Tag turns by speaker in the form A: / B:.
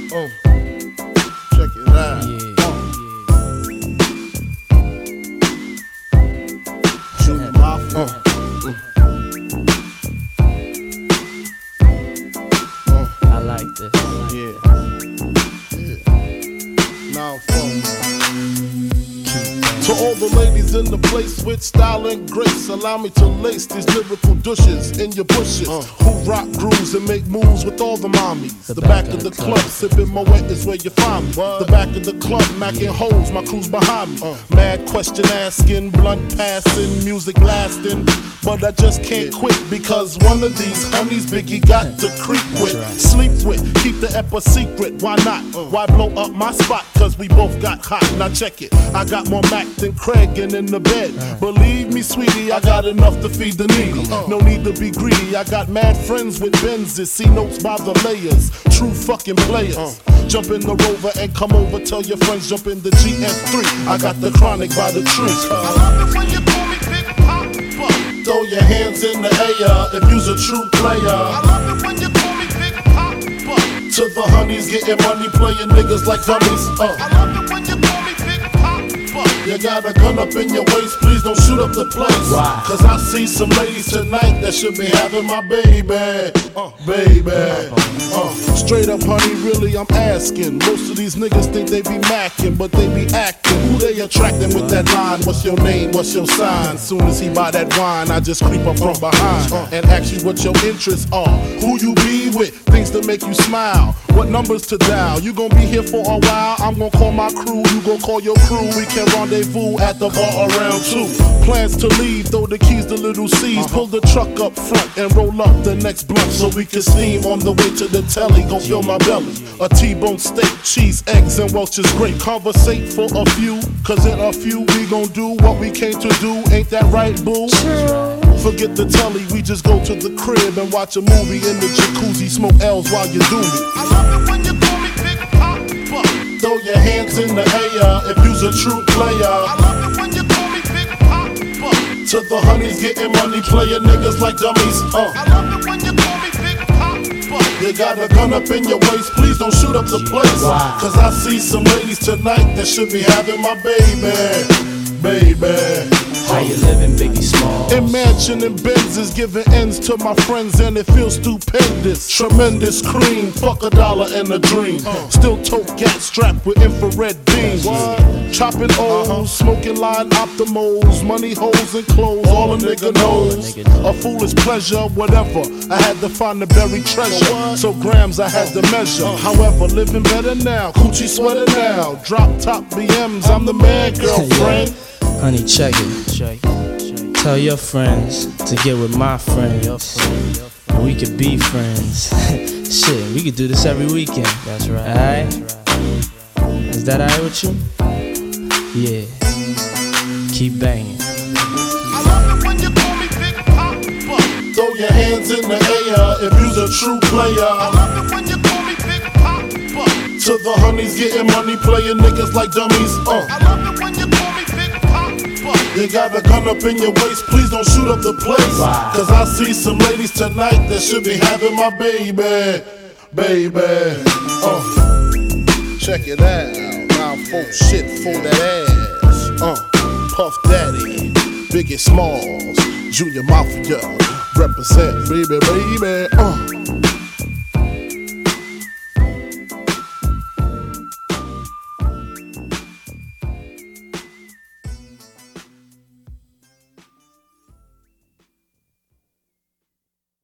A: Check it out. Junior Mafia.
B: I like this.
A: Now to all the ladies in the place with style and grace, allow me to lace these lyrical douches in your bushes. Who rock grooves and make moves with all the mommies. The back of the club, sipping Moet is where you find me. The back of the club, macking holes, my crew's behind me. Mad question asking, blunt passing, music lasting. But I just can't quit because one of these honeys Biggie got to creep with, sleep with, keep the ep a secret. Why not? Why blow up my spot? Cause we both got hot. Now check it. I got more Mac than Craig and in the bed. Believe me, sweetie, I got enough to feed the needy. No need to be greedy. I got mad friends with Benzes, see notes by the layers. True fucking players. Jump in the Rover and come over. Tell your friends jump in the GS3. I got the chronic by the tree. I love it when you call me Big Papa. Throw your hands in the air if you's a true player. I love it when you call me Big Papa. To the honeys getting money, playing niggas like dummies. I love it when you call me Big Papa. You got a gun up in your waist, please don't shoot up the place. Cause I see some ladies tonight that should be having my baby. Straight up, honey, really, I'm asking. Most of these niggas think they be macking, but they be acting. Who they attracting with that line? What's your name? What's your sign? Soon as he buy that wine, I just creep up from behind and ask you what your interests are. Who you be with? Things to make you smile. What numbers to dial? You gon' be here for a while. I'm gon' call my crew. You gon' call your crew. We can rendezvous at the bar around 2. Plans to leave, throw the keys to little C's. Pull the truck up front and roll up the next blunt so we can steam on the way to the telly. Gon' fill my belly. A T-bone steak, cheese, eggs, and Welch's grape. Conversate for a few, cause in a few we gon' do what we came to do. Ain't that right, boo? Forget the telly, we just go to the crib and watch a movie in the jacuzzi. Smoke L's while you do me. I love it when you call me Big Papa. Throw your hands in the air if you's a true player. I love it when you call me Big Papa. To the honeys getting money, playing niggas like dummies. I love it when you call me Big Papa. You got a gun up in your waist, please don't shoot up the place. Cause I see some ladies tonight that should be having my baby.
B: How you living, Biggie Smalls?
A: Imagine in Benzes giving ends to my friends and it feels stupendous. Tremendous cream, fuck $1 and a dream. Still tote gas strapped with infrared beams. Chopping O's, smoking line optimals, money holes and clothes, all a nigga knows. A foolish pleasure, whatever. I had to find the buried treasure, so grams I had to measure. However, living better now, coochie sweater now. Drop top BMs, I'm the man, girlfriend.
B: Honey, check it. Tell your friends to get with my friends. We could be friends. Shit, we could do this every weekend. That's right. Alright? Is that alright with you? Yeah. Keep banging.
A: I love it when you call me Big Papa. Throw your hands in the air if you's a true player. I love it when you call me Big Papa. To the honeys getting money, playing niggas like dummies. I love it when you call me Big Papa. You got a gun up in your waist, please don't shoot up the place. Cause I see some ladies tonight that should be having my baby. Check it out. Now folk shit for that ass. Puff Daddy, Biggie Smalls, Junior Mafia, represent baby.